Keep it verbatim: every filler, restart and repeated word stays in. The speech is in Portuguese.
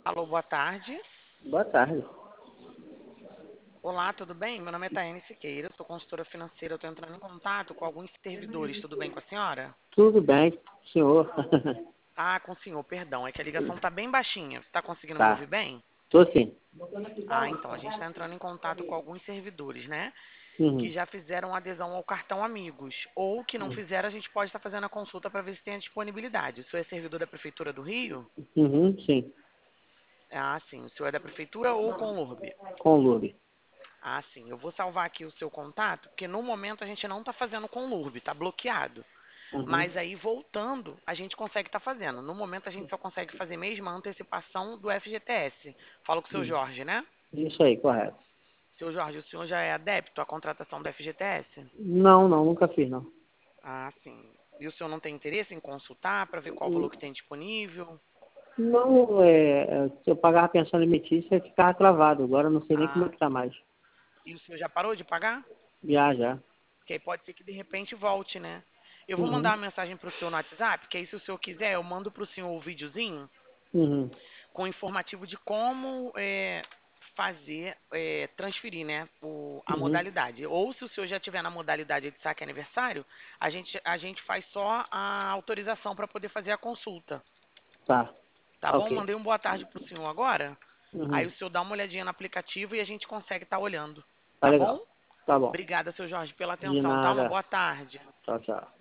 Alô, boa tarde. Boa tarde. Olá, tudo bem? Meu nome é Taiane Siqueira, sou consultora financeira. Estou entrando em contato com alguns servidores. Tudo bem com a senhora? Tudo bem, senhor? Ah, com o senhor, perdão. É que a ligação está bem baixinha. Você está conseguindo me Tá. ouvir bem? Tô sim. Ah, então. A gente está entrando em contato com alguns servidores, né? Que Uhum. já fizeram adesão ao cartão Amigos. Ou que não fizeram, a gente pode estar fazendo a consulta para ver se tem a disponibilidade. O senhor é servidor da Prefeitura do Rio? Uhum, sim. Ah, sim. O senhor é da Prefeitura ou com o Conlurb? Com Lube. Ah, sim. Eu vou salvar aqui o seu contato, porque no momento a gente não está fazendo com o Conlurb, está bloqueado. Uhum. Mas aí, voltando, a gente consegue estar fazendo. No momento, a gente só consegue fazer mesmo a antecipação do F G T S. Falo com o seu Uhum. Jorge, né? Isso aí, correto. Seu Jorge, o senhor já é adepto à contratação do F G T S? Não, não, nunca fiz, não. Ah, sim. E o senhor não tem interesse em consultar para ver qual valor que tem disponível? Não, é, é, se eu pagar a pensão alimentícia, ficava travado. Agora eu não sei nem como é Ah, que tá sim. mais. E o senhor já parou de pagar? Já, já. Porque aí pode ser que de repente volte, né? Eu vou mandar Uhum. uma mensagem para o senhor no WhatsApp, que aí se o senhor quiser, eu mando para o senhor o videozinho Uhum. com informativo de como é, fazer, é, transferir, né, o, a Uhum. modalidade. Ou se o senhor já tiver na modalidade de saque aniversário, a gente, a gente faz só a autorização para poder fazer a consulta. Tá. Tá bom? Ok. Mandei um boa tarde pro senhor agora. Aí Uhum. o senhor dá uma olhadinha no aplicativo e a gente consegue estar olhando. Tá Tá bom? legal. Tá bom. Obrigada, seu Jorge, pela De atenção, tá? Uma nada. boa tarde. Tchau, tchau.